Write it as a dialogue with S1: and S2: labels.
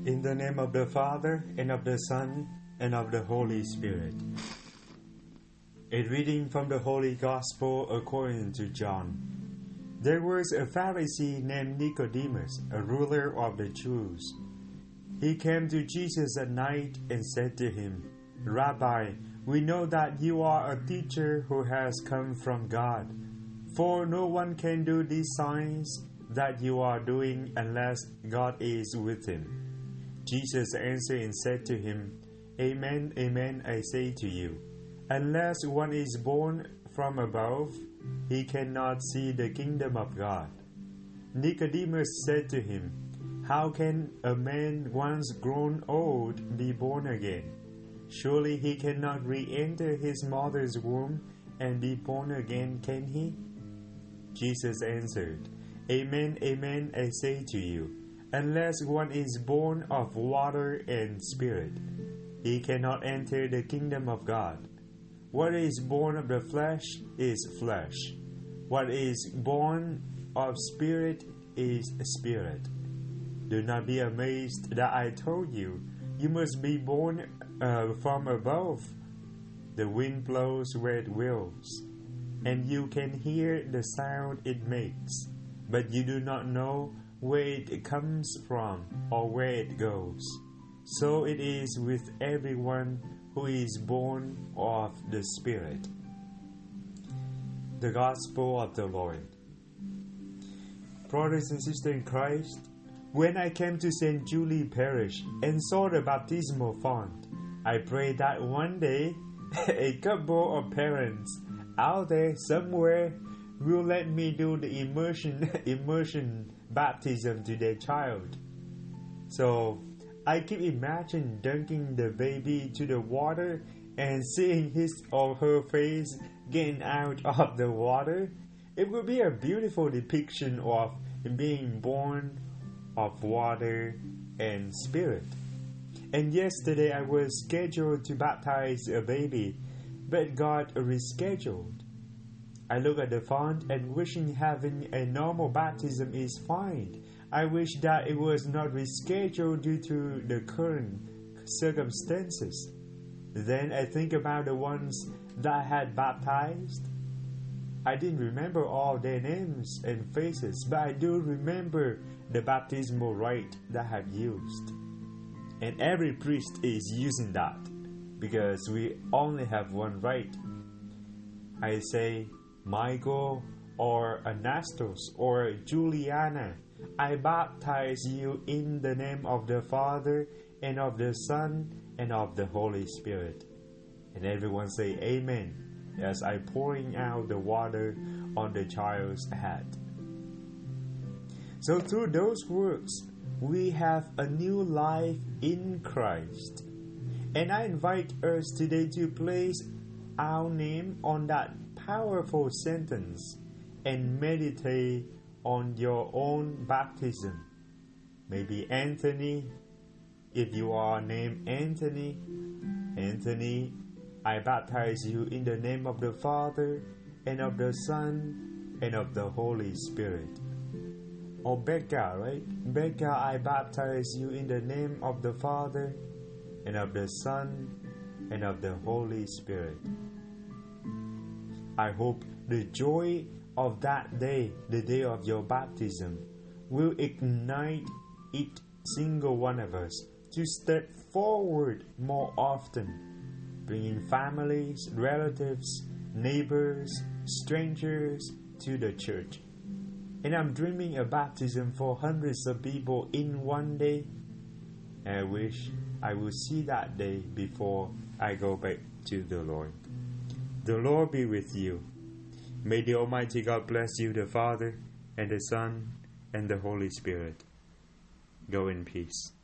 S1: In the name of the Father, and of the Son, and of the Holy Spirit. A reading from the Holy Gospel according to John. There was a Pharisee named Nicodemus, a ruler of the Jews. He came to Jesus at night and said to him, "Rabbi, we know that you are a teacher who has come from God, for no one can do these signs that you are doing unless God is with him." Jesus answered and said to him, "Amen, amen, I say to you, unless one is born from above, he cannot see the kingdom of God." Nicodemus said to him, "How can a man once grown old be born again? Surely he cannot re-enter his mother's womb and be born again, can he?" Jesus answered, "Amen, amen, I say to you, unless one is born of water and spirit, he cannot enter the kingdom of God. What is born of the flesh is flesh. What is born of spirit is spirit. Do not be amazed that I told you, you must be born from above. The wind blows where it wills, and you can hear the sound it makes, but you do not know where it comes from or where it goes. So it is with everyone who is born of the Spirit." The Gospel of the Lord. Brothers and sisters in Christ, when I came to St. Julie Parish and saw the baptismal font, I prayed that one day a couple of parents out there somewhere will let me do the immersion baptism to their child. So I keep imagining dunking the baby to the water and seeing his or her face getting out of the water. It would be a beautiful depiction of being born of water and spirit. And yesterday I was scheduled to baptize a baby, but got rescheduled. I look at the font and wishing having a normal baptism is fine. I wish that it was not rescheduled due to the current circumstances. Then I think about the ones that I had baptized. I didn't remember all their names and faces, but I do remember the baptismal rite that I have used. And every priest is using that, because we only have one rite. I say, "Michael or Anastos or Juliana, I baptize you in the name of the Father and of the Son and of the Holy Spirit." And everyone say amen as I pouring out the water on the child's head. So through those words, we have a new life in Christ. And I invite us today to place our name on that powerful sentence and meditate on your own baptism. Maybe Anthony, if you are named Anthony, "Anthony, I baptize you in the name of the Father and of the Son and of the Holy Spirit." Or Becca, right? "Becca, I baptize you in the name of the Father and of the Son and of the Holy Spirit." I hope the joy of that day, the day of your baptism, will ignite each single one of us to step forward more often, bringing families, relatives, neighbors, strangers to the church. And I'm dreaming a baptism for hundreds of people in one day. And I wish I would see that day before I go back to the Lord. The Lord be with you. May the Almighty God bless you, the Father, and the Son, and the Holy Spirit. Go in peace.